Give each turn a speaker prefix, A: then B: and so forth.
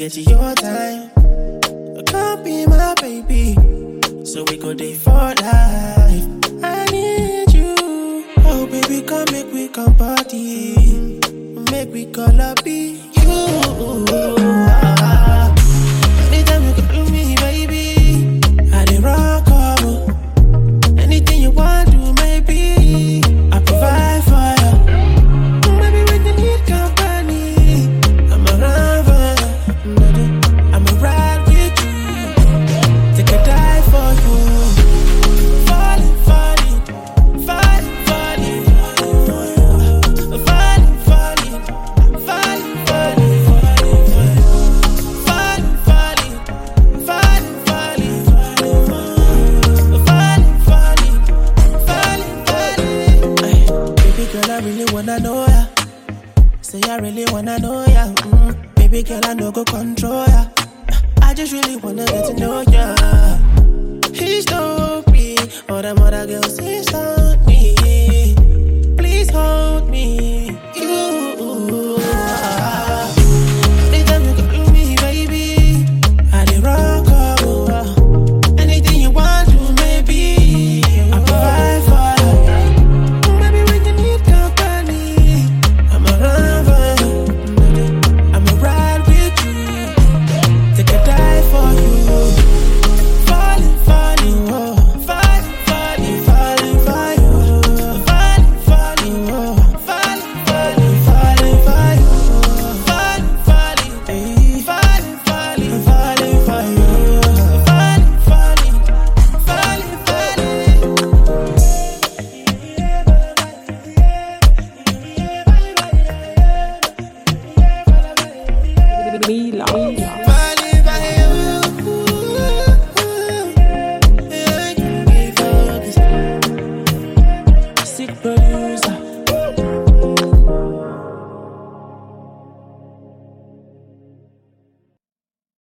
A: get your time. You can't be my baby, so we go day for life. I need you. Oh baby, come make we come party. Make we call up be you. Anytime you can do me, baby, I dey rock up. Anything you want to, maybe I provide for you. Maybe when you need company, I'm around for you. I'ma ride with you, take a dive for you. Falling, falling, falling, falling, falling, falling, falling, falling, falling, falling, falling, falling, falling, baby girl, I really wanna know ya. Say I really wanna know ya. Baby girl, I no go control ya. I just really wanna get to know ya. Please don't be all them other girls inside me. Please hold me. You. Anytime you can do me, baby, I dey rock up. Anything you want to, maybe I provide for you. Maybe when you need company, I'm around for you. I'ma ride with you, take a dive for you. Falling, falling, falling, falling, falling for you. Falling, falling, falling, falling, falling for you. Falling, falling, falling, falling, falling for you. Falling, falling, falling, falling.
B: Mila.